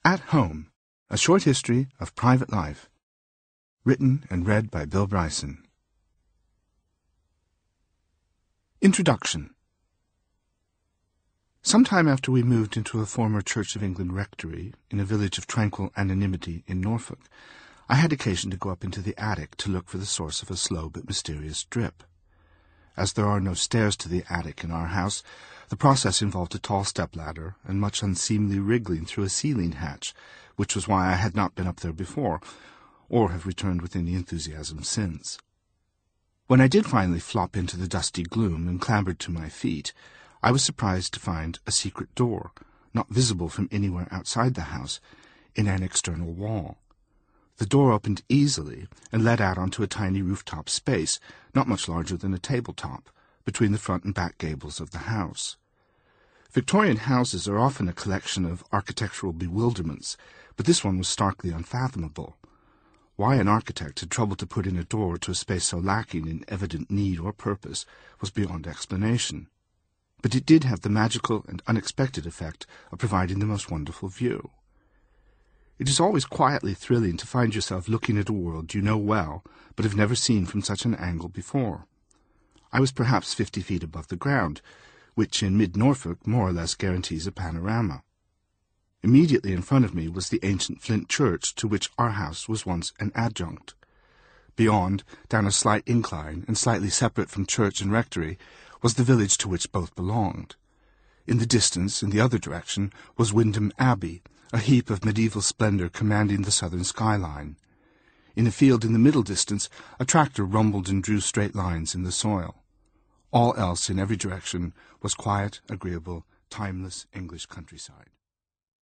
At Home, A Short History of Private Life. Written and read by Bill Bryson. Introduction. Some time after we moved into a former Church of England rectory in a village of tranquil anonymity in Norfolk, I had occasion to go up into the attic to look for the source of a slow but mysterious drip. As there are no stairs to the attic in our house, the process involved a tall step-ladder and much unseemly wriggling through a ceiling hatch, which was why I had not been up there before, or have returned with any enthusiasm since. When I did finally flop into the dusty gloom and clambered to my feet, I was surprised to find a secret door, not visible from anywhere outside the house, in an external wall. The door opened easily and led out onto a tiny rooftop space, not much larger than a tabletop, between the front and back gables of the house. Victorian houses are often a collection of architectural bewilderments, but this one was starkly unfathomable. Why an architect had troubled to put in a door to a space so lacking in evident need or purpose was beyond explanation. But it did have the magical and unexpected effect of providing the most wonderful view. It is always quietly thrilling to find yourself looking at a world you know well, but have never seen from such an angle before. I was perhaps 50 feet above the ground, which in mid-Norfolk more or less guarantees a panorama. Immediately in front of me was the ancient flint church to which our house was once an adjunct. Beyond, down a slight incline and slightly separate from church and rectory, was the village to which both belonged. In the distance, in the other direction, was Wymondham Abbey, a heap of medieval splendor commanding the southern skyline. In a field in the middle distance, a tractor rumbled and drew straight lines in the soil. All else in every direction was quiet, agreeable, timeless English countryside.